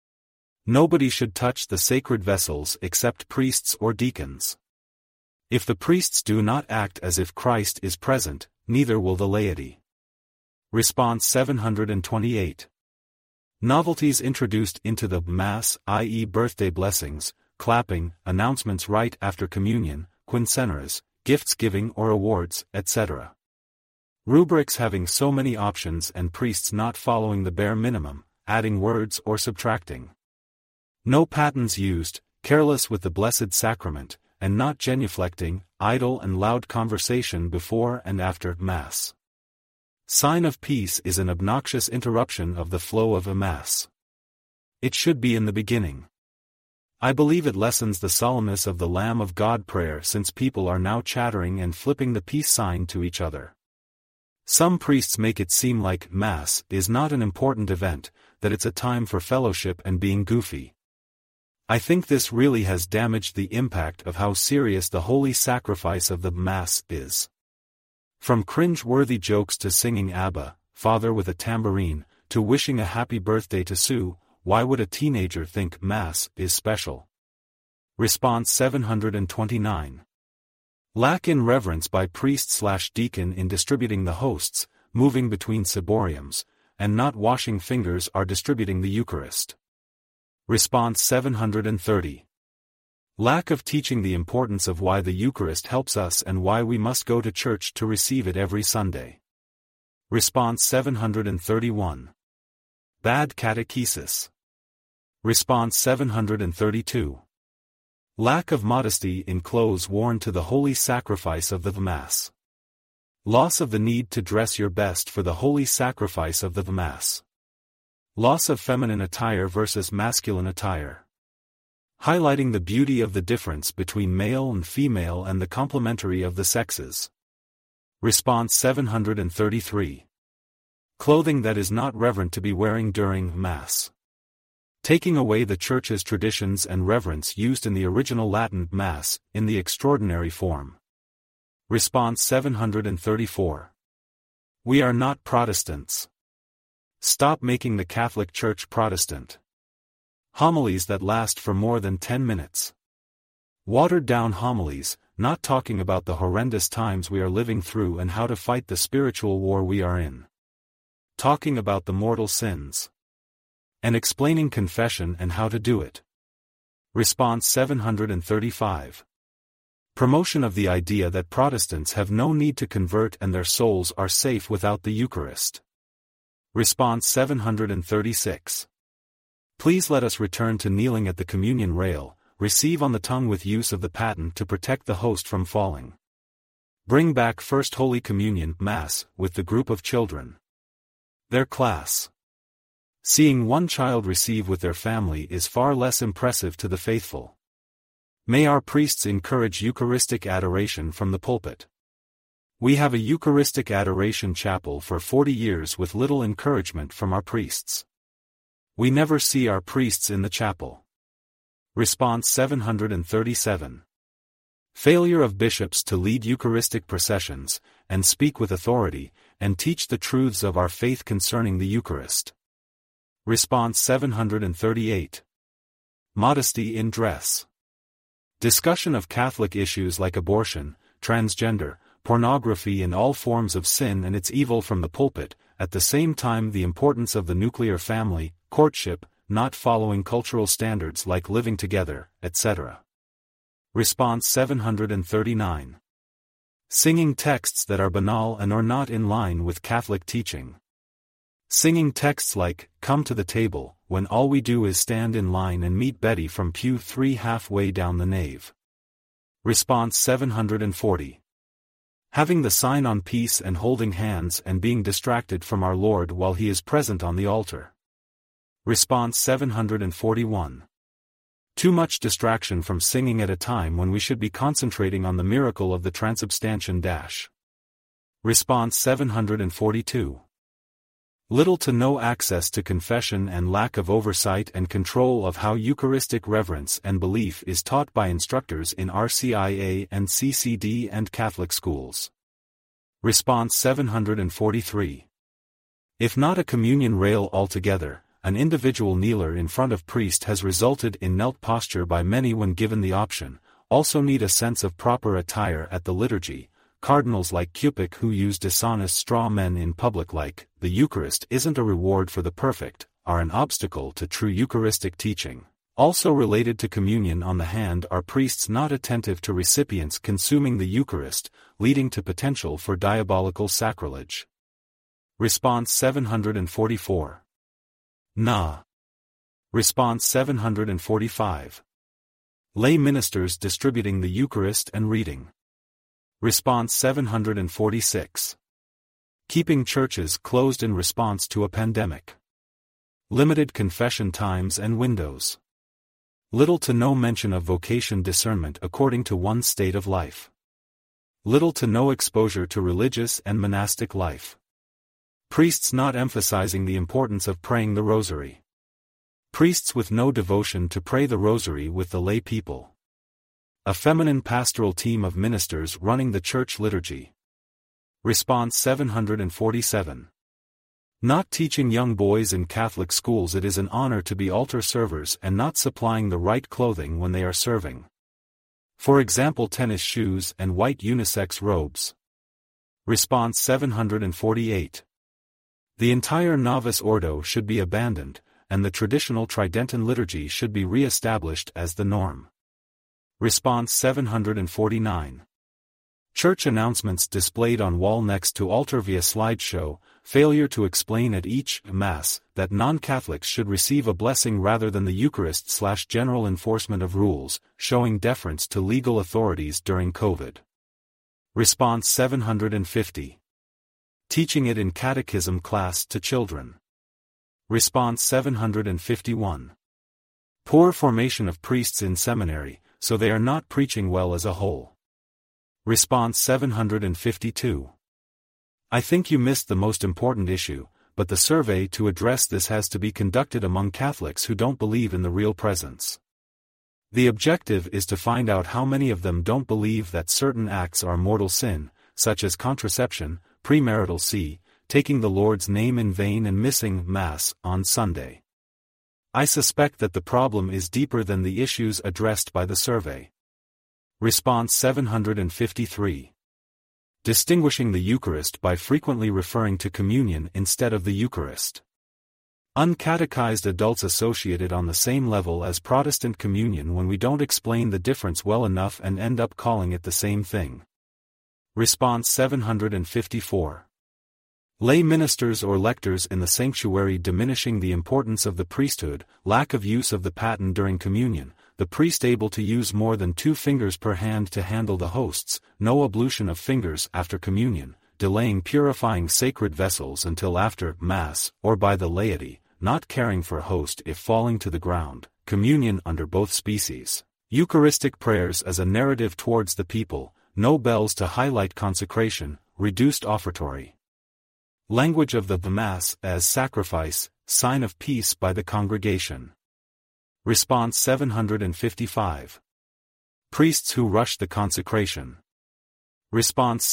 Nobody should touch the sacred vessels except priests or deacons. If the priests do not act as if Christ is present, neither will the laity. Response 728. Novelties introduced into the Mass, i.e. birthday blessings, clapping, announcements right after communion, quinceañeras, gifts giving or awards, etc. Rubrics having so many options and priests not following the bare minimum, adding words or subtracting. No patterns used, careless with the Blessed Sacrament, and not genuflecting, idle and loud conversation before and after Mass. Sign of peace is an obnoxious interruption of the flow of a Mass. It should be in the beginning. I believe it lessens the solemnness of the Lamb of God prayer since people are now chattering and flipping the peace sign to each other. Some priests make it seem like Mass is not an important event, that it's a time for fellowship and being goofy. I think this really has damaged the impact of how serious the holy sacrifice of the Mass is. From cringe-worthy jokes to singing ABBA, Father with a tambourine, to wishing a happy birthday to Sue, why would a teenager think Mass is special? Response 729. Lack in reverence by priest/deacon in distributing the hosts, moving between ciboriums, and not washing fingers are distributing the Eucharist. Response 730. Lack of teaching the importance of why the Eucharist helps us and why we must go to church to receive it every Sunday. Response 731. Bad catechesis. Response 732. Lack of modesty in clothes worn to the holy sacrifice of the Mass. Loss of the need to dress your best for the holy sacrifice of the Mass. Loss of feminine attire versus masculine attire. Highlighting the beauty of the difference between male and female and the complementary of the sexes. Response 733. Clothing that is not reverent to be wearing during Mass. Taking away the Church's traditions and reverence used in the original Latin Mass, in the extraordinary form. Response 734. We are not Protestants. Stop making the Catholic Church Protestant. Homilies that last for more than 10 minutes. Watered-down homilies, not talking about the horrendous times we are living through and how to fight the spiritual war we are in. Talking about the mortal sins. And explaining confession and how to do it. Response 735. Promotion of the idea that Protestants have no need to convert and their souls are safe without the Eucharist. Response 736. Please let us return to kneeling at the communion rail, receive on the tongue with use of the paten to protect the host from falling. Bring back First Holy Communion Mass with the group of children. Their class. Seeing one child receive with their family is far less impressive to the faithful. May our priests encourage Eucharistic adoration from the pulpit. We have a Eucharistic adoration chapel for 40 years with little encouragement from our priests. We never see our priests in the chapel. Response 737. Failure of bishops to lead Eucharistic processions, and speak with authority, and teach the truths of our faith concerning the Eucharist. Response 738. Modesty in dress. Discussion of Catholic issues like abortion, transgender, pornography and all forms of sin and its evil from the pulpit, at the same time the importance of the nuclear family, courtship, not following cultural standards like living together, etc. Response 739. Singing texts that are banal and are not in line with Catholic teaching. Singing texts like, "Come to the table," when all we do is stand in line and meet Betty from pew 3 halfway down the nave. Response 740. Having the sign on peace and holding hands and being distracted from our Lord while He is present on the altar. Response 741. Too much distraction from singing at a time when we should be concentrating on the miracle of the transubstantiation. Response 742. Little to no access to confession and lack of oversight and control of how Eucharistic reverence and belief is taught by instructors in RCIA and CCD and Catholic schools. Response 743. If not a communion rail altogether, an individual kneeler in front of priest has resulted in knelt posture by many when given the option, also need a sense of proper attire at the liturgy. Cardinals like Cupich who use dishonest straw men in public like, "The Eucharist isn't a reward for the perfect," are an obstacle to true Eucharistic teaching. Also related to communion on the hand are priests not attentive to recipients consuming the Eucharist, leading to potential for diabolical sacrilege. Response 744. Nah. Response 745. Lay ministers distributing the Eucharist and reading. Response 746. Keeping churches closed in response to a pandemic. Limited confession times and windows. Little to no mention of vocation discernment according to one's state of life. Little to no exposure to religious and monastic life. Priests not emphasizing the importance of praying the rosary. Priests with no devotion to pray the rosary with the lay people. A feminine pastoral team of ministers running the church liturgy. Response 747. Not teaching young boys in Catholic schools it is an honor to be altar servers and not supplying the right clothing when they are serving. For example, tennis shoes and white unisex robes. Response 748. The entire novice ordo should be abandoned, and the traditional Tridentan liturgy should be re-established as the norm. Response 749. Church announcements displayed on wall next to altar via slideshow, failure to explain at each Mass that non-Catholics should receive a blessing rather than the Eucharist/general enforcement of rules, showing deference to legal authorities during COVID. Response 750. Teaching it in catechism class to children. Response 751. Poor formation of priests in seminary, so they are not preaching well as a whole. Response 752. I think you missed the most important issue, but the survey to address this has to be conducted among Catholics who don't believe in the real presence. The objective is to find out how many of them don't believe that certain acts are mortal sin, such as contraception, premarital sex, taking the Lord's name in vain and missing Mass on Sunday. I suspect that the problem is deeper than the issues addressed by the survey. Response 753. Distinguishing the Eucharist by frequently referring to communion instead of the Eucharist. Uncatechized adults associate it on the same level as Protestant communion when we don't explain the difference well enough and end up calling it the same thing. Response 754. Lay ministers or lectors in the sanctuary diminishing the importance of the priesthood, lack of use of the paten during communion, the priest able to use more than 2 fingers per hand to handle the hosts, no ablution of fingers after communion, delaying purifying sacred vessels until after Mass, or by the laity, not caring for host if falling to the ground, communion under both species, Eucharistic prayers as a narrative towards the people, no bells to highlight consecration, reduced offertory. Language of the Mass as sacrifice, sign of peace by the congregation. Response 755. Priests who rush the consecration. Response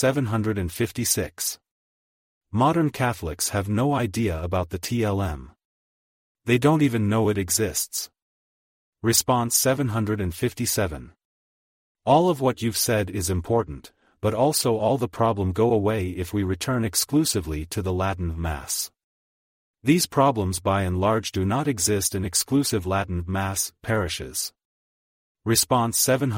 756. Modern Catholics have no idea about the TLM. They don't even know it exists. Response 757. All of what you've said is important, but also all the problem go away if we return exclusively to the Latin Mass. These problems by and large do not exist in exclusive Latin Mass parishes. Response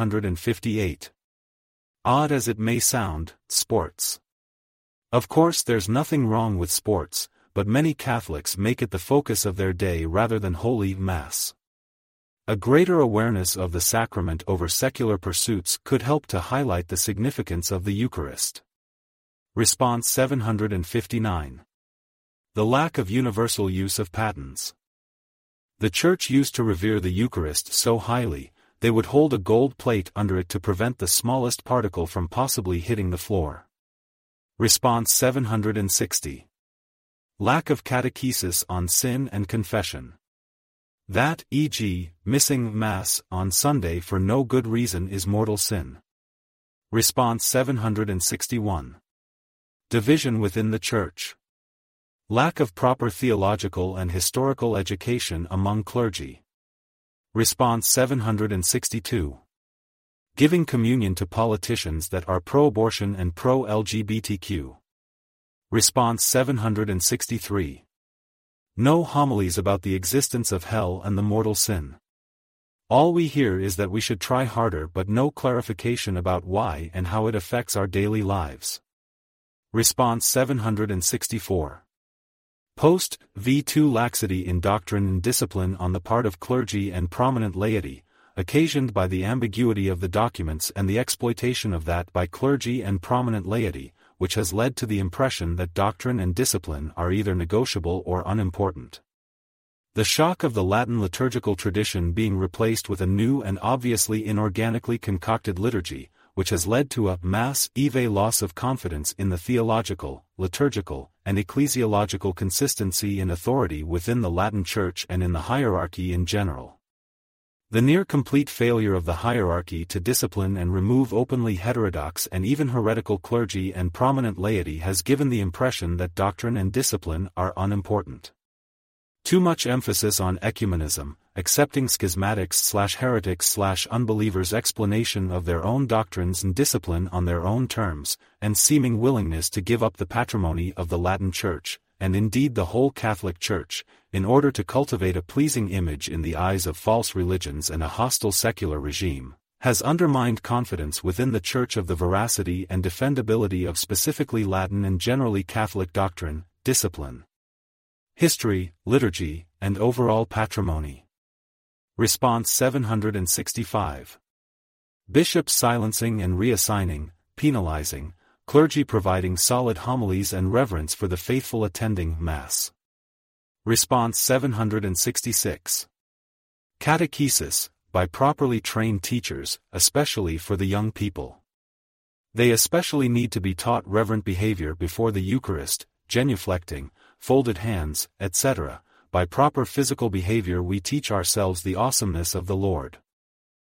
758. Odd as it may sound, sports. Of course there's nothing wrong with sports, but many Catholics make it the focus of their day rather than Holy Mass. A greater awareness of the sacrament over secular pursuits could help to highlight the significance of the Eucharist. Response 759. The lack of universal use of patens. The Church used to revere the Eucharist so highly, they would hold a gold plate under it to prevent the smallest particle from possibly hitting the floor. Response 760. Lack of catechesis on sin and confession. That, e.g., missing Mass on Sunday for no good reason is mortal sin. Response 761. Division within the Church. Lack of proper theological and historical education among clergy. Response 762. Giving communion to politicians that are pro-abortion and pro-LGBTQ. Response 763. No homilies about the existence of hell and the mortal sin. All we hear is that we should try harder but no clarification about why and how it affects our daily lives. Response 764. Post v2 laxity in doctrine and discipline on the part of clergy and prominent laity, occasioned by the ambiguity of the documents and the exploitation of that by clergy and prominent laity, which has led to the impression that doctrine and discipline are either negotiable or unimportant. The shock of the Latin liturgical tradition being replaced with a new and obviously inorganically concocted liturgy, which has led to a mass loss of confidence in the theological, liturgical, and ecclesiological consistency and authority within the Latin Church and in the hierarchy in general. The near-complete failure of the hierarchy to discipline and remove openly heterodox and even heretical clergy and prominent laity has given the impression that doctrine and discipline are unimportant. Too much emphasis on ecumenism, accepting schismatics/heretics/unbelievers' explanation of their own doctrines and discipline on their own terms, and seeming willingness to give up the patrimony of the Latin Church, and indeed the whole Catholic Church, in order to cultivate a pleasing image in the eyes of false religions and a hostile secular regime, has undermined confidence within the Church of the veracity and defendability of specifically Latin and generally Catholic doctrine, discipline, history, liturgy, and overall patrimony. Response 765. Bishops silencing and reassigning, penalizing, clergy providing solid homilies and reverence for the faithful attending Mass. Response 766. Catechesis, by properly trained teachers, especially for the young people. They especially need to be taught reverent behavior before the Eucharist, genuflecting, folded hands, etc. By proper physical behavior we teach ourselves the awesomeness of the Lord.